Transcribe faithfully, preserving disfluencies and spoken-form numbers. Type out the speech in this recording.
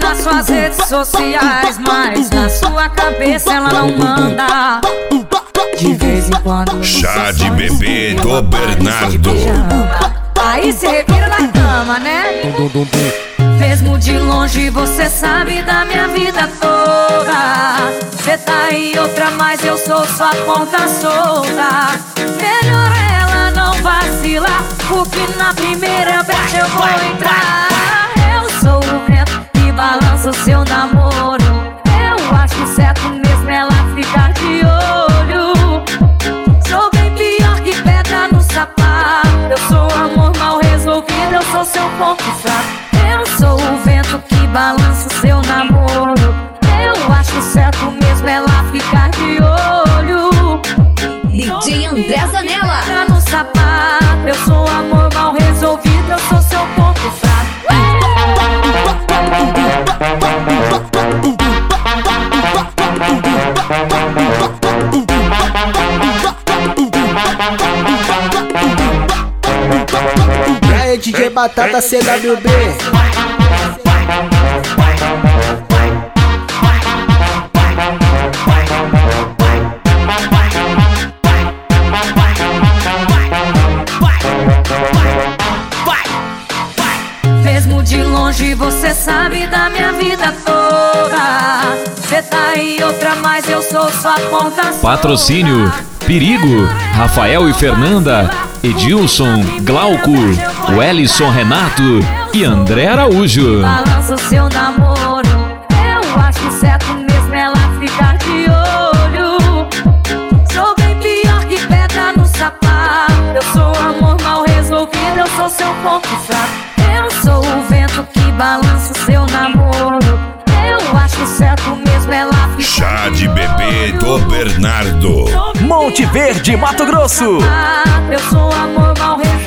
nas suas redes sociais, mas na sua cabeça ela não manda. De vez em quando Chá de bebê do Bernardo. Aí se revira na cama, né? Mesmo de longe você sabe da minha vida toda. Cê tá em outra, mas eu sou sua ponta solta. Melhor ela não vacilar, porque na primeira brecha eu vou entrar. Eu sou o vento que balança o seu namoro. Eu acho certo mesmo ela ficar de olho. Sou bem pior que pedra no sapato. Eu sou amor mal resolvido, eu sou seu ponto fraco. Eu sou o vento que balança o seu namoro. Eu acho certo mesmo ela ficar de olho. D J André Zanella. Pedra no sapato. Eu sou amor mal resolvido, eu sou seu ponto fraco. E aí, D J Batata C W B. Mesmo de longe você sabe da minha vida toda. Cê tá em outra, mas eu sou sua ponta solta. Patrocínio Perigo, Rafael e Fernanda, Edilson, Glauco, Wellison Renato e André Araújo. Balança o seu namoro. Eu acho certo mesmo ela ficar de olho. Sou bem pior que pedra no sapato. Eu sou amor mal resolvido, eu sou seu ponto fraco. Eu sou o vento que balança o seu namoro. Eu acho certo mesmo ela ficar. Chá de bebê do Bernardo. Monte Verde, Mato Grosso. Eu sou amor mal resolvido.